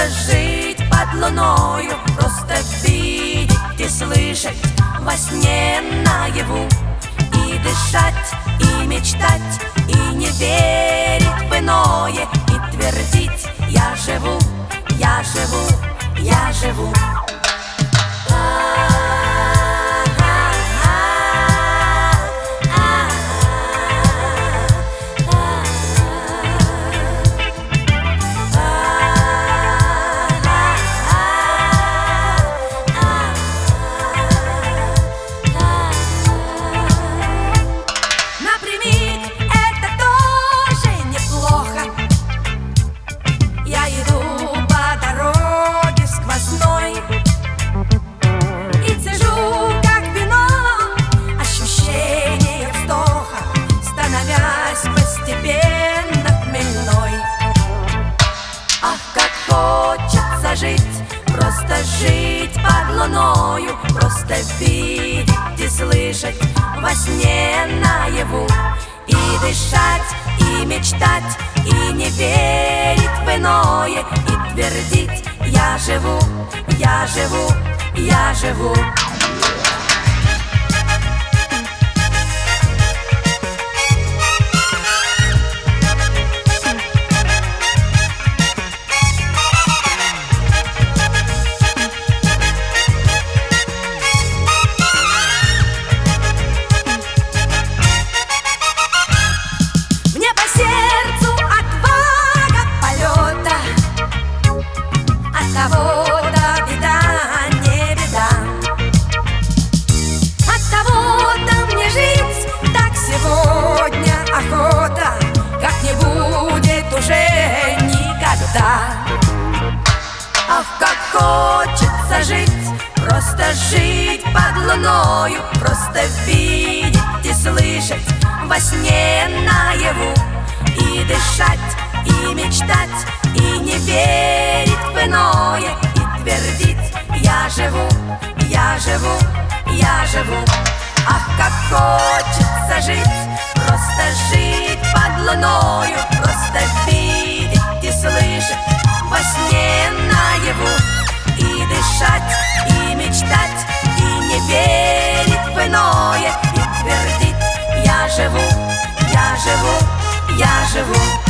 просто жить под луною, просто видеть и слышать во сне наяву, и дышать, и мечтать, и не верить в иное, и твердить: я живу, я живу, я живу. Жить, просто жить под луною, просто видеть и слышать во сне наяву, и дышать, и мечтать, и не верить в иное, и твердить: я живу, я живу, я живу. От-того-то беда, не беда. От-того-то мне жить так сегодня охота, как не будет уже никогда. Ах, как хочется жить, просто жить под луною, просто видеть и слышать во сне наяву, и дышать, и мечтать, и не верить в иное, и твердить: я живу, я живу, я живу. Ах, как хочется жить, просто жить под луною, просто видеть и слышать во сне наяву, и дышать, и мечтать, и не верить в иное, и твердить: я живу, я живу, я живу.